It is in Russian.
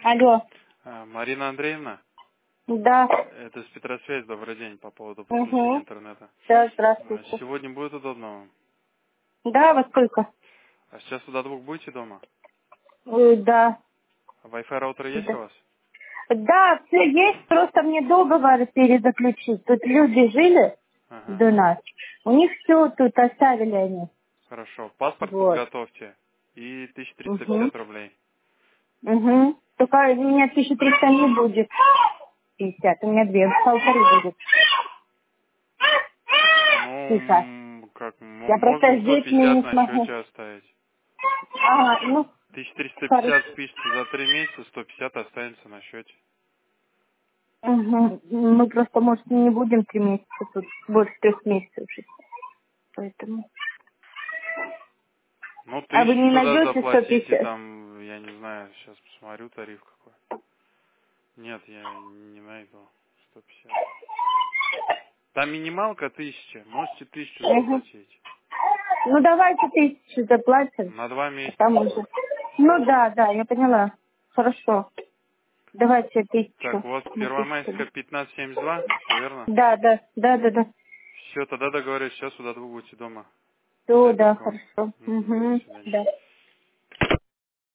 Алло. Марина Андреевна, Да. это с Петросвязь, добрый день, по поводу подключения Угу. интернета. Да, здравствуйте. Сегодня будет удобно вам? Да, во сколько? А сейчас до 2 будете дома? Да. Wi-Fi роутер есть у Да. вас? Да, все есть, просто мне договор перезаключить. Тут люди жили Ага, до нас. У них все тут оставили они. хорошо. Паспорт Вот. подготовьте и Угу. 1350 рублей. Угу. Только у меня 1300 не будет. 50. У меня 2,5 будет. Тихо. Как, Я можно просто здесь не 150 на смогу. счете оставить. Ага, ну, хорошо. 1350 спишите за 3 месяца, 150 останется на счете. Угу. Мы просто, может, не будем 3 месяца тут, больше 3 месяцев жить. Поэтому. Ну, А вы 1000 не тогда найдете заплатите, 150? там, я не знаю, сейчас посмотрю тариф какой. Нет, я не найду 150. Там минималка 1000, можете 1000 Угу. заплатить. Ну, давайте 1000 заплатим, На 2 а месяца. там уже. Ну, да, да, я поняла. Хорошо. Давайте 1000. Так, у вас Напишите. Первомайская 1572, все верно? Да, да, да, да, да. Все, тогда договорились, сейчас до 2 будете дома. Все, Зайду да, к вам. хорошо. До Угу. свидания. Да.